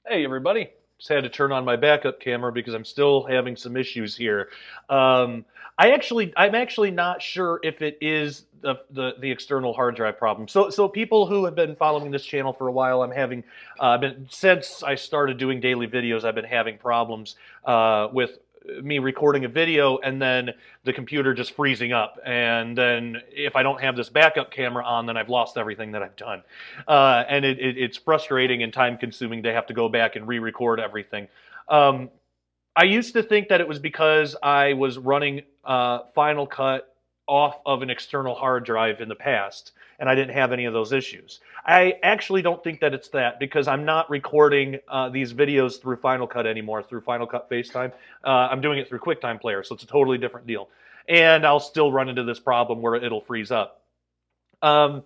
Hey everybody, just had to turn on my backup camera because I'm still having some issues here. Um, I'm actually not sure if it is the external hard drive problem. So people who have been following this channel for a while, been since I started doing daily videos, I've been having problems with me recording a video and then the computer just freezing up. And then if I don't have this backup camera on, then I've lost everything that I've done. It's frustrating and time consuming to have to go back and re-record everything. Um, I used to think that it was because I was running Final Cut off of an external hard drive in the past, and I didn't have any of those issues. I actually don't think that it's that because I'm not recording these videos through Final Cut anymore, through Final Cut FaceTime. I'm doing it through QuickTime Player, so it's a totally different deal. And I'll still run into this problem where it'll freeze up. Um,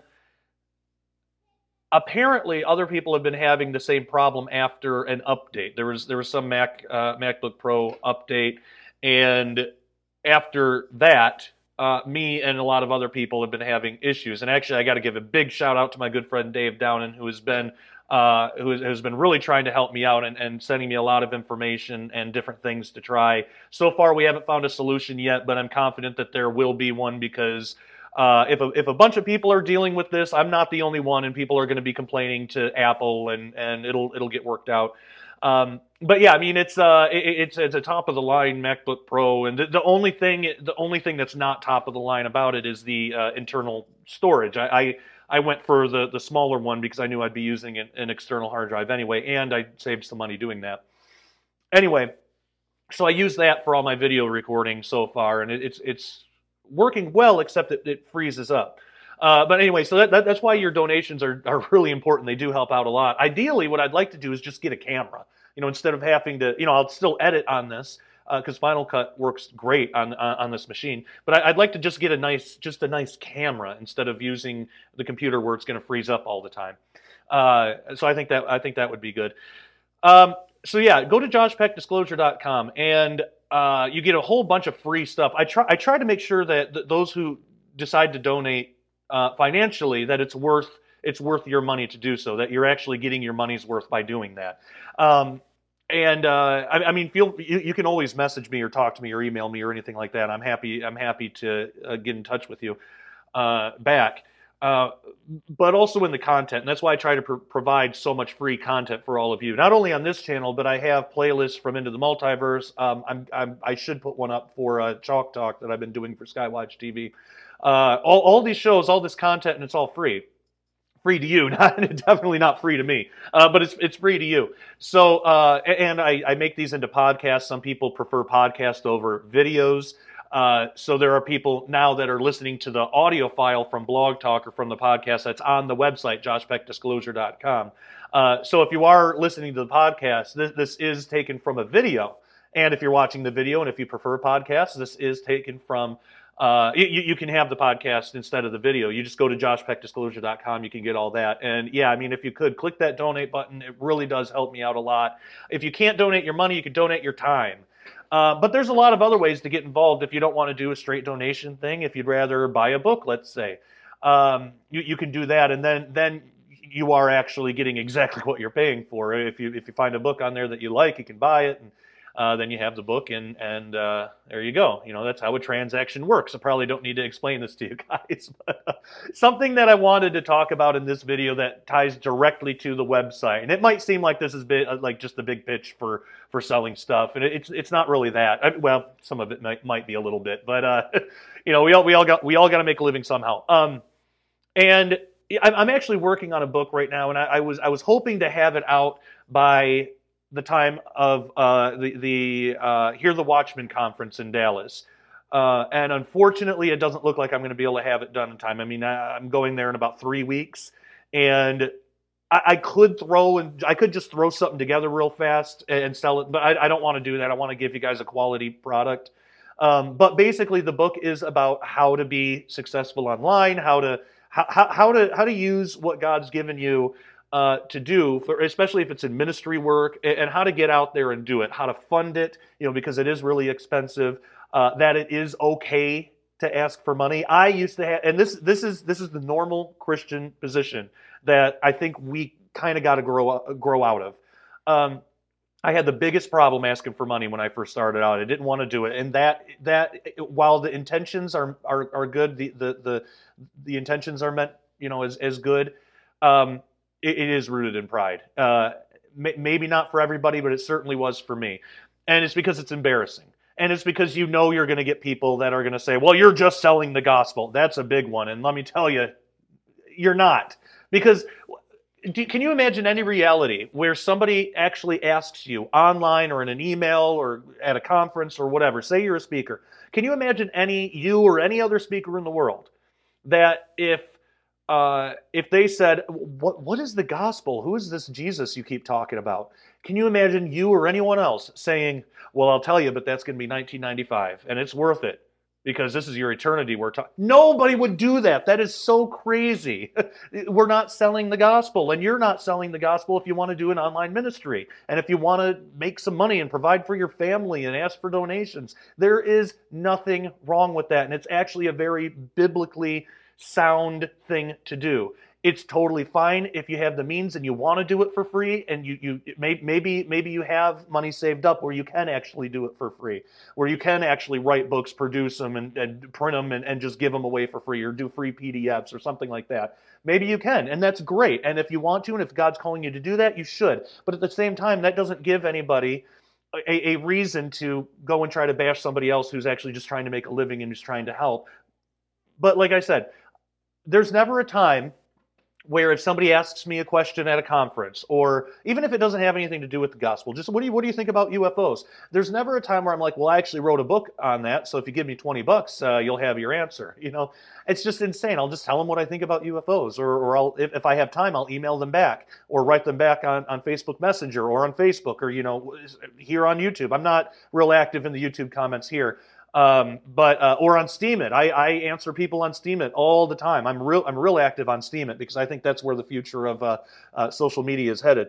Apparently other people have been having the same problem after an update. There was some MacBook Pro update, and after that, me and a lot of other people have been having issues. And actually, I got to give a big shout out to my good friend Dave Downen, who has been really trying to help me out and sending me a lot of information and different things to try. So far, we haven't found a solution yet, but I'm confident that there will be one because if a bunch of people are dealing with this, I'm not the only one, and people are going to be complaining to Apple, and it'll get worked out. But yeah, I mean it's a top of the line MacBook Pro, and the only thing that's not top of the line about it is the internal storage. I went for the smaller one because I knew I'd be using an external hard drive anyway, and I saved some money doing that. Anyway, so I use that for all my video recording so far, and it's working well, except that it freezes up. But anyway, so that's why your donations are really important. They do help out a lot. Ideally, what I'd like to do is just get a camera. Instead of having to, I'll still edit on this because Final Cut works great on this machine. But I'd like to just get a nice camera instead of using the computer where it's going to freeze up all the time. So I think that would be good. So yeah, go to joshpeckdisclosure.com and you get a whole bunch of free stuff. I try to make sure that those who decide to donate financially that it's worth your money to do so. That you're actually getting your money's worth by doing that. Um, I mean, you can always message me or talk to me or email me or anything like that. I'm happy to get in touch with you back. Uh, but also in the content. And that's why I try to provide so much free content for all of you. Not only on this channel, but I have playlists from Into the Multiverse. I should put one up for Chalk Talk that I've been doing for Skywatch TV. All these shows, all this content, and it's all free. Free to you, definitely not free to me, but it's free to you. So, and I make these into podcasts. Some people prefer podcast over videos. So there are people now that are listening to the audio file from Blog Talk or from the podcast that's on the website, joshpeckdisclosure.com. So if you are listening to the podcast, this is taken from a video. And if you're watching the video and if you prefer podcasts, this is taken from you can have the podcast instead of the video. You just go to joshpeckdisclosure.com. You can get all that. And yeah, I mean, if you could click that donate button, it really does help me out a lot. If you can't donate your money, you can donate your time. But there's a lot of other ways to get involved if you don't want to do a straight donation thing. If you'd rather buy a book, let's say, you can do that, and then you are actually getting exactly what you're paying for. If you find a book on there that you like, you can buy it, and then you have the book, and there you go. That's how a transaction works. I probably don't need to explain this to you guys, but something that I wanted to talk about in this video that ties directly to the website, and it might seem like this is like just a big pitch for selling stuff, and it's not really that. Well, some of it might be a little bit, but we all got to make a living somehow. And I'm actually working on a book right now, and I was hoping to have it out by the time of the Hear the Watchman conference in Dallas. And unfortunately, it doesn't look like I'm going to be able to have it done in time. I mean, I'm going there in about 3 weeks, and I could just throw something together real fast and sell it, but I don't want to do that. I want to give you guys a quality product. But basically, the book is about how to be successful online, how to use what God's given you to do, especially if it's in ministry work, and how to get out there and do it, how to fund it, because it is really expensive. That it is okay to ask for money. I used to have, and this is the normal Christian position that I think we kind of got to grow out of. I had the biggest problem asking for money when I first started out. I didn't want to do it, and that while the intentions are good, the intentions are meant, as good. It is rooted in pride. Maybe not for everybody, but it certainly was for me, and it's because it's embarrassing. And it's because you're going to get people that are going to say, well, you're just selling the gospel. That's a big one. And let me tell you, you're not. Because can you imagine any reality where somebody actually asks you online or in an email or at a conference or whatever, say you're a speaker, can you imagine you or any other speaker in the world that if they said, what is the gospel? Who is this Jesus you keep talking about? Can you imagine you or anyone else saying, well, I'll tell you, but that's going to be 1995, and it's worth it because this is your eternity we're talking. Nobody would do that. That is so crazy. We're not selling the gospel, and you're not selling the gospel if you want to do an online ministry, and if you want to make some money and provide for your family and ask for donations. There is nothing wrong with that, and it's actually a very biblically sound thing to do. It's totally fine if you have the means and you want to do it for free, and maybe you have money saved up where you can actually do it for free, where you can actually write books, produce them, and print them and just give them away for free, or do free PDFs or something like that. Maybe you can, and that's great. And if you want to, and if God's calling you to do that, you should. But at the same time, that doesn't give anybody a reason to go and try to bash somebody else who's actually just trying to make a living and who's trying to help. But like I said, there's never a time where if somebody asks me a question at a conference, or even if it doesn't have anything to do with the gospel, just what do you think about UFOs? There's never a time where I'm like, well, I actually wrote a book on that, so if you give me $20, you'll have your answer. It's just insane. I'll just tell them what I think about UFOs, or if I have time, I'll email them back, or write them back on Facebook Messenger, or on Facebook, or here on YouTube. I'm not real active in the YouTube comments here. Or on Steemit. I answer people on Steemit all the time. I'm real active on Steemit because I think that's where the future of social media is headed.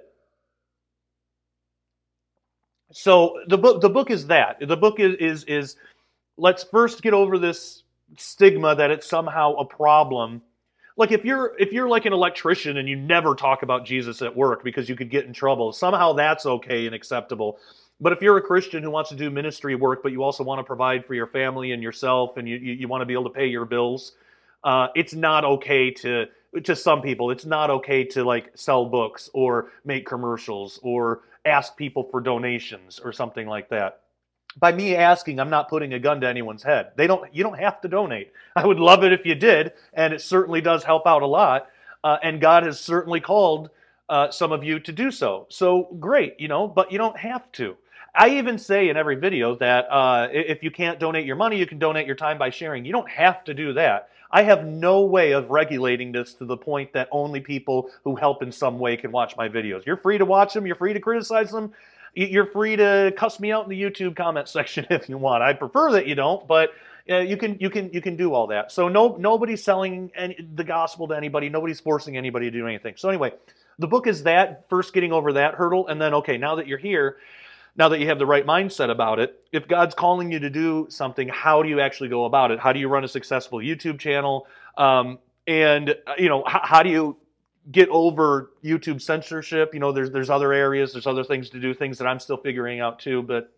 So the book is that. The book is let's first get over this stigma that it's somehow a problem. Like if you're like an electrician and you never talk about Jesus at work because you could get in trouble, somehow that's okay and acceptable. But if you're a Christian who wants to do ministry work, but you also want to provide for your family and yourself, and you want to be able to pay your bills, it's not okay to some people. It's not okay to like sell books or make commercials or ask people for donations or something like that. By me asking, I'm not putting a gun to anyone's head. You don't have to donate. I would love it if you did, and it certainly does help out a lot. And God has certainly called some of you to do so. So great, but you don't have to. I even say in every video that if you can't donate your money, you can donate your time by sharing. You don't have to do that. I have no way of regulating this to the point that only people who help in some way can watch my videos. You're free to watch them. You're free to criticize them. You're free to cuss me out in the YouTube comment section if you want. I prefer that you don't, but you can do all that. So nobody's selling the gospel to anybody. Nobody's forcing anybody to do anything. So anyway, the book is that, first getting over that hurdle, and then, okay, now that you're here, now that you have the right mindset about it, if God's calling you to do something, how do you actually go about it? How do you run a successful YouTube channel? And how do you get over YouTube censorship? There's other areas, there's other things to do, things that I'm still figuring out too. But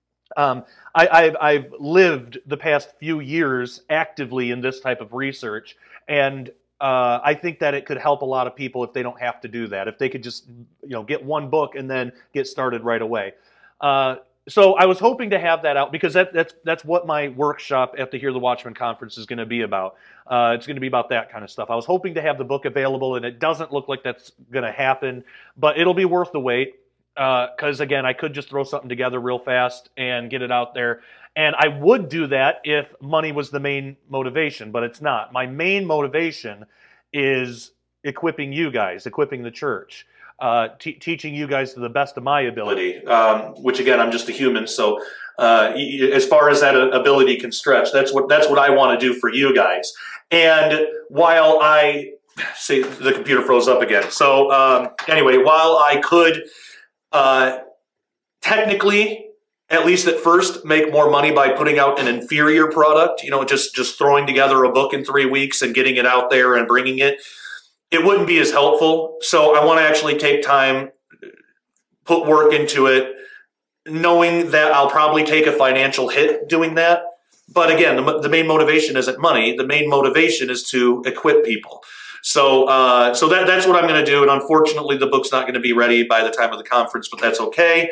I've lived the past few years actively in this type of research, and I think that it could help a lot of people if they don't have to do that. If they could just get one book and then get started right away. So I was hoping to have that out because that's what my workshop at the Hear the Watchman conference is going to be about. It's going to be about that kind of stuff. I was hoping to have the book available, and it doesn't look like that's going to happen, but it'll be worth the wait because, again, I could just throw something together real fast and get it out there. And I would do that if money was the main motivation, but it's not. My main motivation is equipping you guys, equipping the church. Teaching you guys to the best of my ability, which again, I'm just a human. So as far as that ability can stretch, that's what I want to do for you guys. And while I see the computer froze up again. So anyway, while I could technically, at least at first, make more money by putting out an inferior product, just throwing together a book in 3 weeks and getting it out there and bringing it, it wouldn't be as helpful. So I want to actually take time put work into it, knowing that I'll probably take a financial hit doing that. But again, the main motivation isn't money. The main motivation is to equip people. So that's what I'm going to do. And unfortunately, the book's not going to be ready by the time of the conference, but that's okay.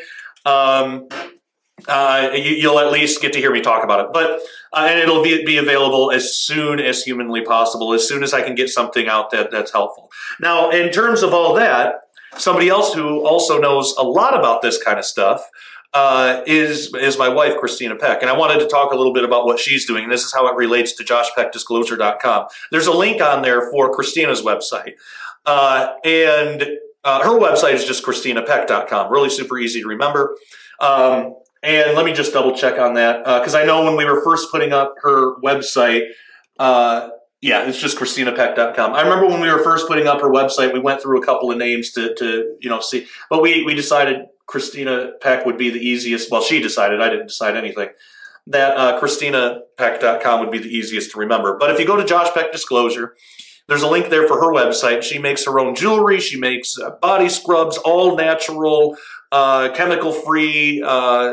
You'll at least get to hear me talk about it. But and it'll be available as soon as humanly possible, as soon as I can get something out that's helpful. Now, in terms of all that, somebody else who also knows a lot about this kind of stuff is my wife, Christina Peck. And I wanted to talk a little bit about what she's doing. And this is how it relates to joshpeckdisclosure.com. There's a link on there for Christina's website. And her website is just christinapeck.com. Really super easy to remember. And let me just double check on that. Because I know when we were first putting up her website, yeah, it's just christinapeck.com. I remember when we were first putting up her website, we went through a couple of names to see. But we decided Christina Peck would be the easiest. Well, she decided. I didn't decide anything. That christinapeck.com would be the easiest to remember. But if you go to Josh Peck Disclosure, there's a link there for her website. She makes her own jewelry. She makes body scrubs, all natural, chemical-free,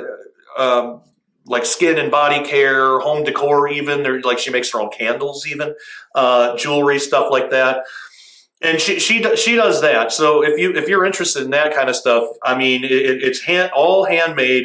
like skin and body care, home decor even. She makes her own candles even, jewelry, stuff like that. And she does that. So if you're interested in that kind of stuff, I mean, it's all handmade,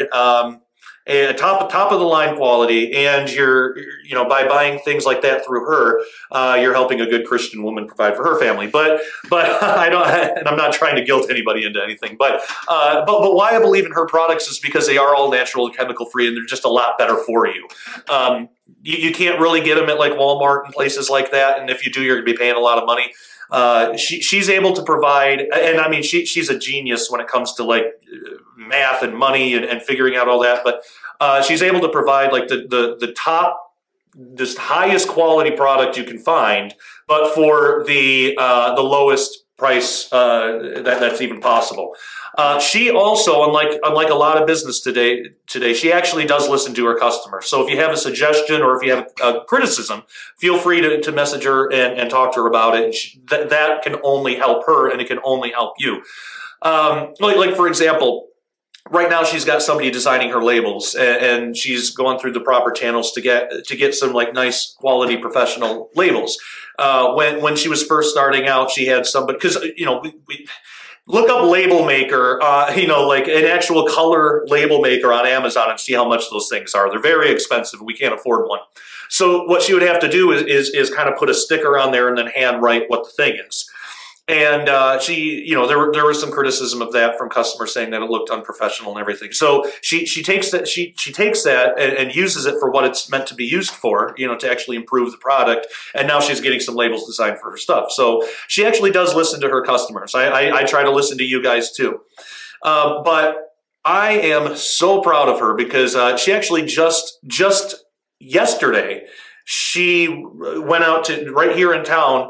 top of the line quality, and by buying things like that through her, you're helping a good Christian woman provide for her family. But I don't, and I'm not trying to guilt anybody into anything. But why I believe in her products is because they are all natural and chemical free, and they're just a lot better for you. You can't really get them at like Walmart and places like that, and if you do, you're going to be paying a lot of money. She's able to provide, and I mean, she's a genius when it comes to like math and money and figuring out all that. But she's able to provide like the top, just highest quality product you can find, but for the lowest price that's even possible. She also, unlike a lot of business today, she actually does listen to her customers. So if you have a suggestion or if you have a criticism, feel free to message her and talk to her about it. And that can only help her, and it can only help you. Like for example, right now she's got somebody designing her labels, and she's going through the proper channels to get some like nice quality professional labels. When she was first starting out, she had somebody, because we look up label maker, like an actual color label maker on Amazon, and see how much those things are. They're very expensive. We can't afford one. So what she would have to do is kind of put a sticker on there and then hand write what the thing is. And there was some criticism of that from customers saying that it looked unprofessional and everything. So she takes that and uses it for what it's meant to be used for, to actually improve the product. And now she's getting some labels designed for her stuff. So she actually does listen to her customers. I try to listen to you guys too. But I am so proud of her because she actually just yesterday, she went out to right here in town,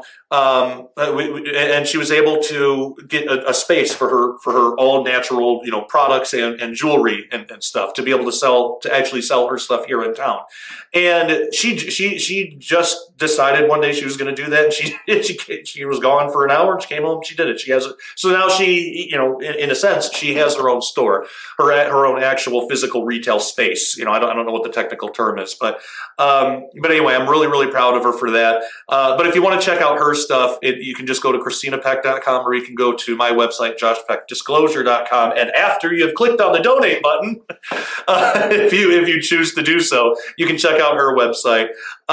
and she was able to get a space for her all natural, products and jewelry and stuff to be able to actually sell her stuff here in town. And she just decided one day she was going to do that. And she was gone for an hour, and she came home. She did it. So now she, in a sense, she has her own store, her own actual physical retail space. I don't know what the technical term is, but anyway, I'm really, really proud of her for that. But if you want to check out her stuff, you can just go to christinapeck.com, or you can go to my website, joshpeckdisclosure.com. And after you have clicked on the donate button, if you choose to do so, you can check out her website.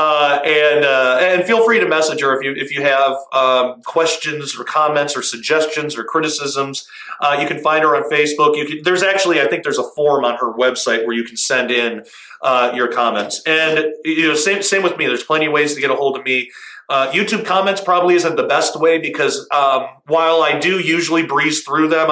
And feel free to message her if you have questions or comments or suggestions or criticisms. You can find her on Facebook. I think there's a form on her website where you can send in your comments. And same with me. There's plenty of ways to get a hold of me. YouTube comments probably isn't the best way because while I do usually breeze through them,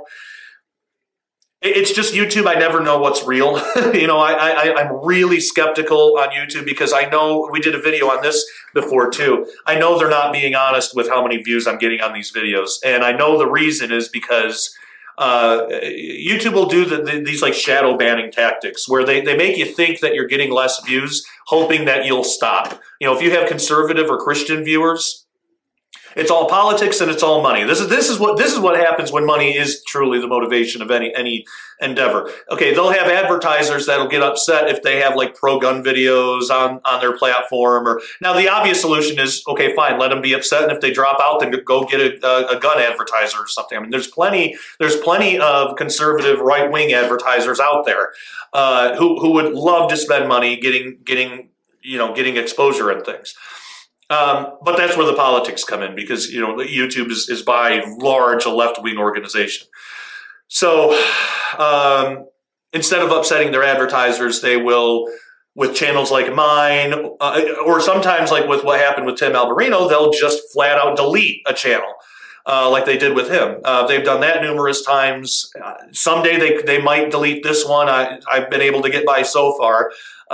it's just YouTube. I never know what's real. I'm really skeptical on YouTube because I know we did a video on this before too. I know they're not being honest with how many views I'm getting on these videos. And I know the reason is because YouTube will do these like shadow banning tactics where they make you think that you're getting less views, hoping that you'll stop. If you have conservative or Christian viewers, It's all politics and it's all money. This is what happens when money is truly the motivation of any endeavor. Okay, they'll have advertisers that'll get upset if they have like pro-gun videos on their platform. Or now the obvious solution is, okay, fine, let them be upset, and if they drop out, then go get a gun advertiser or something. I mean, there's plenty of conservative right-wing advertisers out there who would love to spend money getting exposure and things. But that's where the politics come in, because YouTube is by large a left-wing organization. So instead of upsetting their advertisers, they will, with channels like mine, or sometimes like with what happened with Tim Alberino, they'll just flat out delete a channel. Like they did with him. They've done that numerous times. Someday they might delete this one. I've been able to get by so far.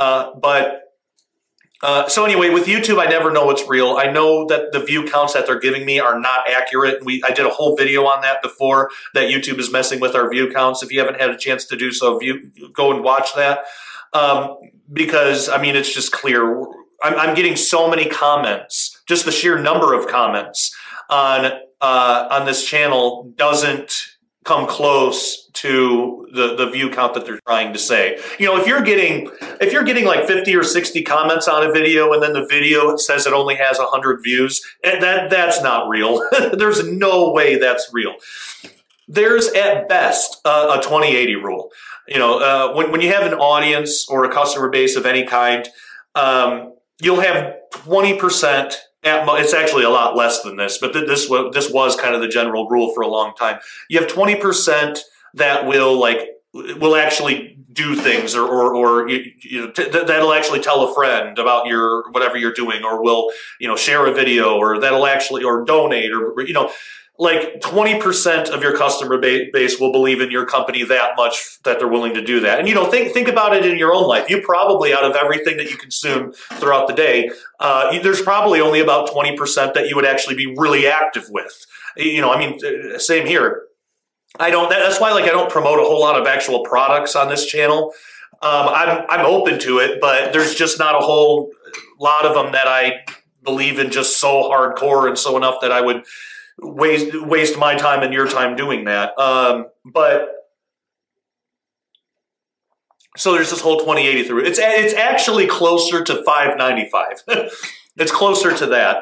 So anyway, with YouTube, I never know what's real. I know that the view counts that they're giving me are not accurate. I did a whole video on that before, that YouTube is messing with our view counts. If you haven't had a chance to do so, go and watch that. Because, I mean, it's just clear. I'm getting so many comments. Just the sheer number of comments on this channel doesn't come close to the view count that they're trying to say. If you're getting like 50 or 60 comments on a video, and then the video says it only has 100 views, that's not real. There's no way that's real. There's at best a 20/80 rule. When you have an audience or a customer base of any kind, you'll have 20%. It's actually a lot less than this, but this was kind of the general rule for a long time. You have 20% that will actually do things, or that'll actually tell a friend about whatever you're doing, or will share a video, or that'll actually, or donate, or like 20% of your customer base will believe in your company that much that they're willing to do that. And think about it in your own life. You probably, out of everything that you consume throughout the day, there's probably only about 20% that you would actually be really active with. Same here. That's why I don't promote a whole lot of actual products on this channel. I'm open to it, but there's just not a whole lot of them that I believe in just so hardcore and so enough that I would waste my time and your time doing that. But so there's this whole 20/80 through. It's actually closer to 595. It's closer to that.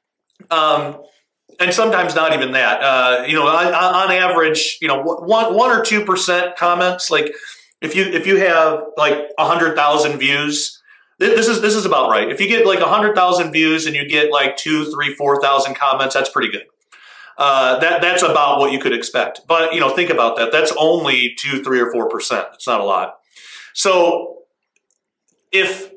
And sometimes not even that. On average, 1 or 2% comments. Like if you have like 100,000 views, this is about right. If you get like 100,000 views and you get like 2, 3, 4,000 comments, that's pretty good. That's about what you could expect. But think about that. That's only 2, 3, or 4%. It's not a lot. So if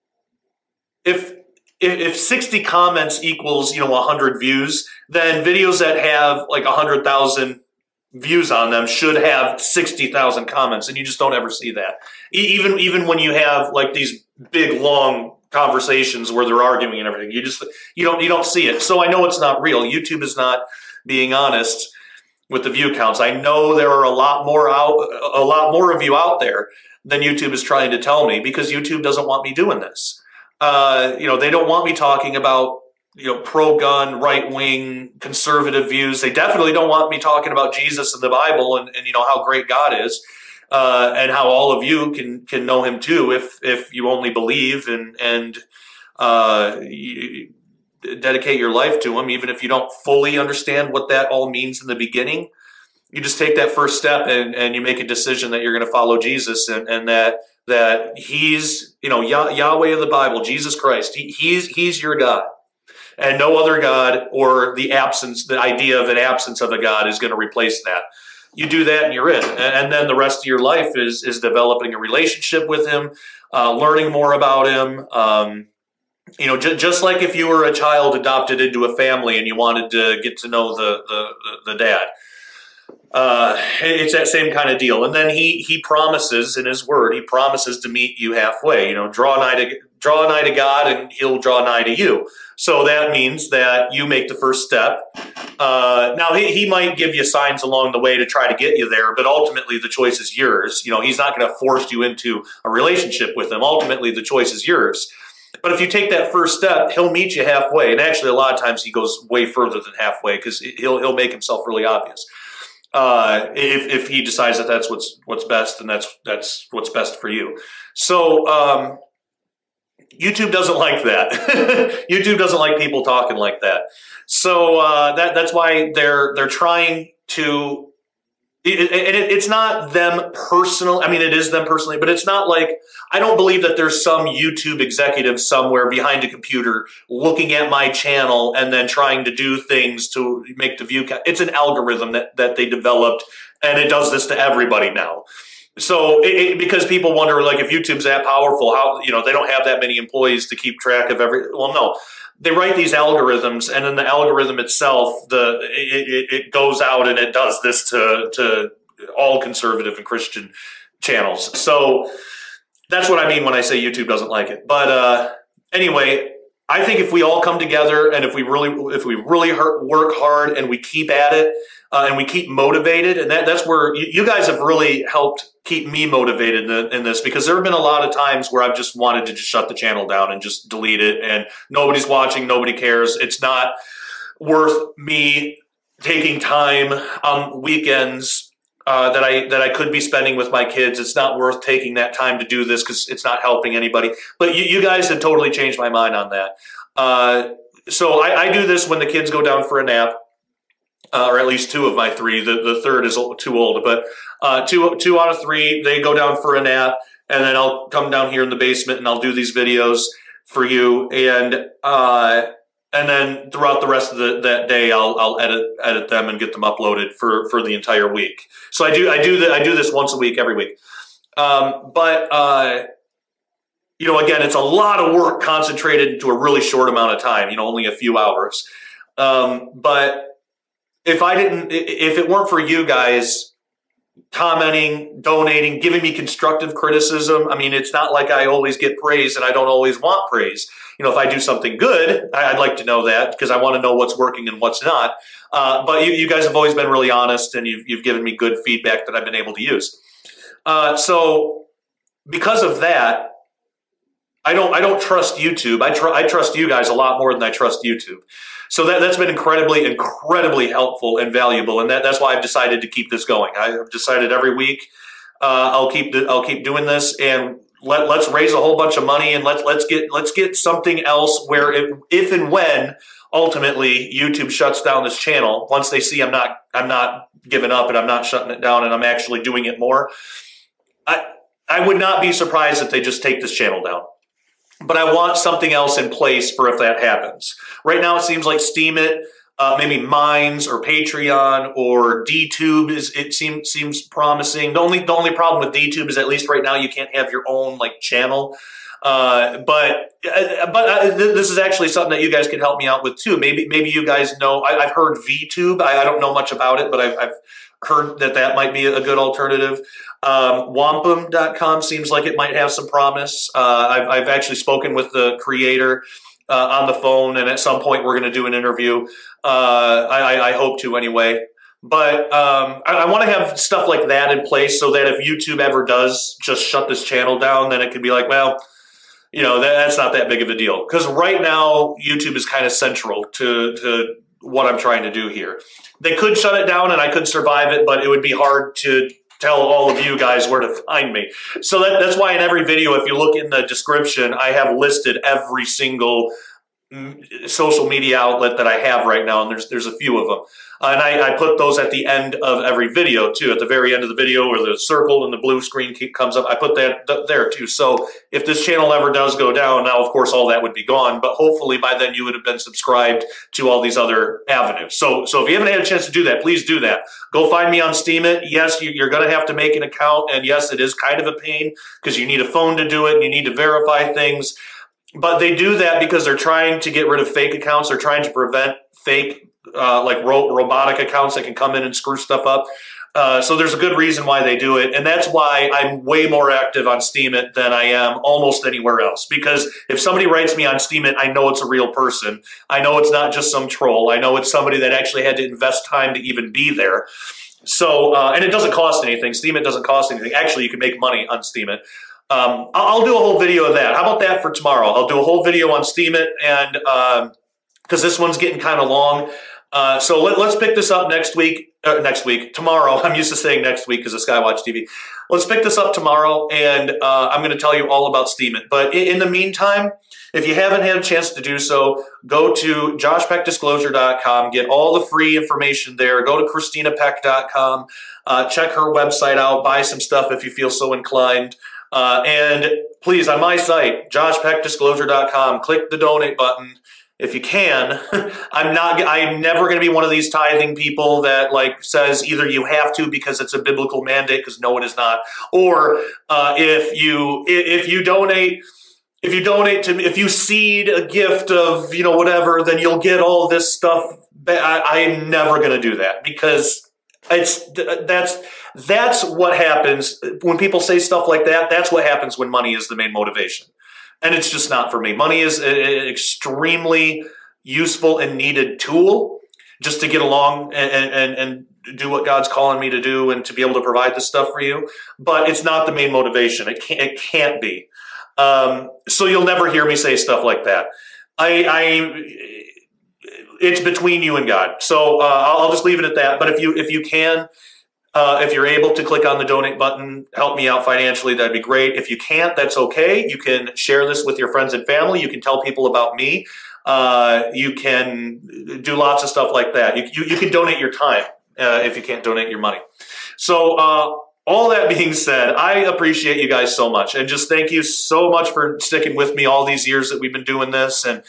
60 comments equals 100 views, then videos that have like 100,000 views on them should have 60,000 comments, and you just don't ever see that. Even when you have like these big long conversations where they're arguing and everything, you don't see it. So I know it's not real. YouTube is not being honest with the view counts. I know there are a lot more of you out there than YouTube is trying to tell me, because YouTube doesn't want me doing this. They don't want me talking about pro-gun, right-wing, conservative views. They definitely don't want me talking about Jesus and the Bible and how great God is, and how all of you can know Him too if you only believe and you dedicate your life to Him, even if you don't fully understand what that all means in the beginning. You just take that first step and you make a decision that you're going to follow Jesus, and that He's Yahweh of the Bible, Jesus Christ. He's your God. And no other God, or the idea of an absence of a God, is going to replace that. You do that and you're in. And then the rest of your life is developing a relationship with Him, learning more about Him. Just like if you were a child adopted into a family and you wanted to get to know the dad. It's that same kind of deal. And then he promises in His Word, He promises to meet you halfway. Draw nigh to God, and He'll draw nigh to you. So that means that you make the first step. Now he might give you signs along the way to try to get you there, but ultimately the choice is yours. He's not going to force you into a relationship with Him. Ultimately the choice is yours. But if you take that first step, he'll meet you halfway. And actually, a lot of times he goes way further than halfway because he'll make himself really obvious. If he decides that that's what's best, and that's what's best for you. So YouTube doesn't like that. YouTube doesn't like people talking like that. So that's why they're trying to. It's not them personally. I mean, it is them personally, but it's not like, I don't believe that there's some YouTube executive somewhere behind a computer looking at my channel and then trying to do things to make the view count. It's an algorithm that they developed, and it does this to everybody now. So because people wonder, like, if YouTube's that powerful, how, they don't have that many employees to keep track of well, no. They write these algorithms, and then the algorithm itself, it goes out and it does this to all conservative and Christian channels. So that's what I mean when I say YouTube doesn't like it. But anyway, I think if we all come together and if we really work hard and we keep at it and we keep motivated, and that's where you guys have really helped keep me motivated in this, because there have been a lot of times where I've just wanted to just shut the channel down and just delete it, and nobody's watching, nobody cares. It's not worth me taking time on weekends that I could be spending with my kids. It's not worth taking that time to do this because it's not helping anybody. But you guys have totally changed my mind on that. So I do this when the kids go down for a nap. Or at least two of my three. The third is too old, but two out of three, they go down for a nap, and then I'll come down here in the basement and I'll do these videos for you, and then throughout the rest of that day, I'll edit them and get them uploaded for the entire week. So I do this once a week, every week. But again, it's a lot of work concentrated into a really short amount of time. Only a few hours. But if it weren't for you guys commenting, donating, giving me constructive criticism, I mean, it's not like I always get praise, and I don't always want praise. If I do something good, I'd like to know that, because I want to know what's working and what's not. But you guys have always been really honest, and you've given me good feedback that I've been able to use. So because of that, I don't trust YouTube. I trust you guys a lot more than I trust YouTube. So that's been incredibly, incredibly helpful and valuable, and that's why I've decided to keep this going. I've decided every week I'll keep doing this, and let's raise a whole bunch of money, and let's get something else where if and when ultimately YouTube shuts down this channel, once they see I'm not giving up and I'm not shutting it down and I'm actually doing it more, I would not be surprised if they just take this channel down. But I want something else in place for if that happens. Right now, it seems like Steemit, maybe Minds or Patreon or DTube seems promising. The only problem with DTube is, at least right now, you can't have your own channel. But this is actually something that you guys can help me out with too. Maybe you guys know. I've heard VTube. I don't know much about it, but I've heard that might be a good alternative. Wampum.com seems like it might have some promise. I've actually spoken with the creator on the phone, and at some point we're going to do an interview. I hope to anyway. But I want to have stuff like that in place so that if YouTube ever does just shut this channel down, then it could be like, well, that's not that big of a deal. Because right now, YouTube is kind of central to what I'm trying to do here. They could shut it down and I could survive it, but it would be hard to tell all of you guys where to find me. So that's why in every video, if you look in the description, I have listed every single social media outlet that I have right now, and there's a few of them. And I put those at the end of every video too. At the very end of the video, where the circle and the blue screen comes up, I put that there too. So if this channel ever does go down, now of course all that would be gone, but hopefully by then you would have been subscribed to all these other avenues. So if you haven't had a chance to do that, please do that. Go find me on Steemit. Yes, you're going to have to make an account, and yes, it is kind of a pain because you need a phone to do it and you need to verify things. But they do that because they're trying to get rid of fake accounts. They're trying to prevent fake robotic accounts that can come in and screw stuff up. So there's a good reason why they do it. And that's why I'm way more active on Steemit than I am almost anywhere else. Because if somebody writes me on Steemit, I know it's a real person. I know it's not just some troll. I know it's somebody that actually had to invest time to even be there. So, and it doesn't cost anything. Steemit doesn't cost anything. Actually, you can make money on Steemit. I'll do a whole video of that. How about that for tomorrow? I'll do a whole video on Steemit, and because this one's getting kind of long. So let's pick this up next week. Tomorrow. I'm used to saying next week because of Skywatch TV. Let's pick this up tomorrow, and I'm going to tell you all about Steemit. But in the meantime, if you haven't had a chance to do so, go to joshpeckdisclosure.com, get all the free information there. Go to christinapeck.com, check her website out, buy some stuff if you feel so inclined. And please, on my site, joshpeckdisclosure.com, click the donate button. If you can. I'm never going to be one of these tithing people that like says either you have to because it's a biblical mandate, because no, it is not, or if you donate to me, if you seed a gift of whatever, then you'll get all this stuff. I'm never going to do that, because that's what happens when people say stuff like that. That's what happens when money is the main motivation. And it's just not for me. Money is an extremely useful and needed tool just to get along and do what God's calling me to do and to be able to provide this stuff for you. But it's not the main motivation. It can't be. So you'll never hear me say stuff like that. It's between you and God. So I'll just leave it at that. But if you can, if you're able to click on the donate button, help me out financially, that'd be great. If you can't, that's okay. You can share this with your friends and family. You can tell people about me. You can do lots of stuff like that. You can donate your time if you can't donate your money. So all that being said, I appreciate you guys so much. And just thank you so much for sticking with me all these years that we've been doing this. And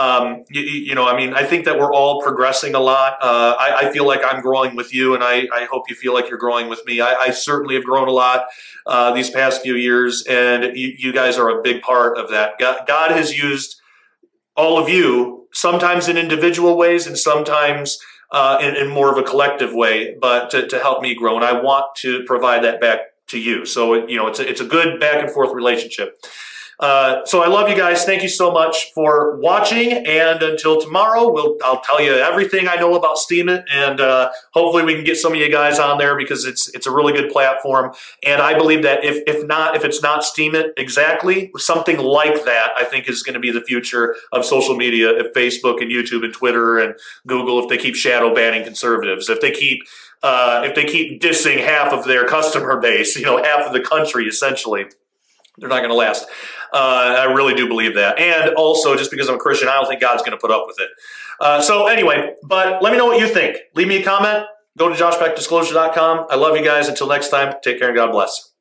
I think that we're all progressing a lot. I feel like I'm growing with you, and I hope you feel like you're growing with me. I certainly have grown a lot these past few years, and you guys are a big part of that. God has used all of you, sometimes in individual ways and sometimes in more of a collective way, but to help me grow. And I want to provide that back to you. So, it's a good back and forth relationship. So I love you guys. Thank you so much for watching. And until tomorrow, I'll tell you everything I know about Steemit, and hopefully we can get some of you guys on there, because it's a really good platform. And I believe that if it's not Steemit exactly, something like that, I think is going to be the future of social media. If Facebook and YouTube and Twitter and Google, if they keep shadow banning conservatives, if they keep dissing half of their customer base, half of the country essentially, they're not going to last. I really do believe that. And also, just because I'm a Christian, I don't think God's going to put up with it. So anyway, but let me know what you think. Leave me a comment. Go to joshpeckdisclosure.com. I love you guys. Until next time, take care and God bless.